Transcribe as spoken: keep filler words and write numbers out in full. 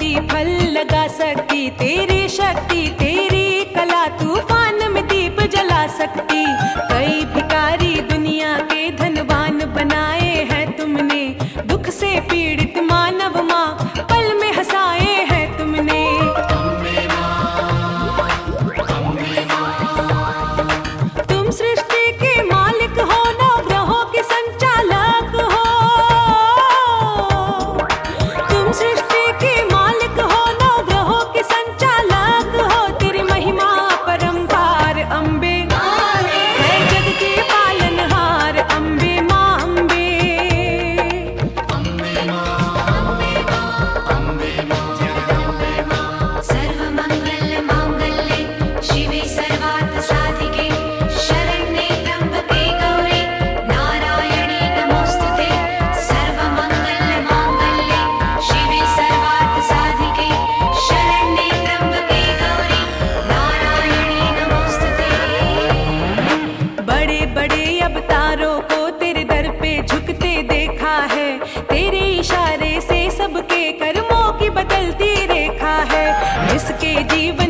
सकती, फल लगा सकती, तेरी शक्ति तेरी कला तूफान में दीप जला सकती। कई भिखारी दुनिया के धनवान बनाए हैं तुमने, दुख से पीड़ित मानव माँ पल में हंसाए हैं तुमने। तुम सृष्टि के मालिक हो, नौ ग्रहों के संचालक हो। तुम सृष्टि के मालिक हो, नौ ग्रहों के संचालक हो। तेरी महिमा परंपार अम्बे है, जग के पालनहार अम्बे माँ अम्बे। सर्वमंगल मांगल्ये शिवे सर्वार्थ साधिके शरण्ये त्र्यंबके गौरी नारायणी नमोस्तुते। सर्वमंगल मांगल्ये शिवे सर्वार्थ साधिके शरण्ये त्र्यंबके गौरी नारायणी नमोस्तुते। बड़े बड़े अवतारों को तेरे दर पे झुकते देखा है, तेरे इशारे से सबके कर्मों की बदलती रेखा है। जिसके जीवन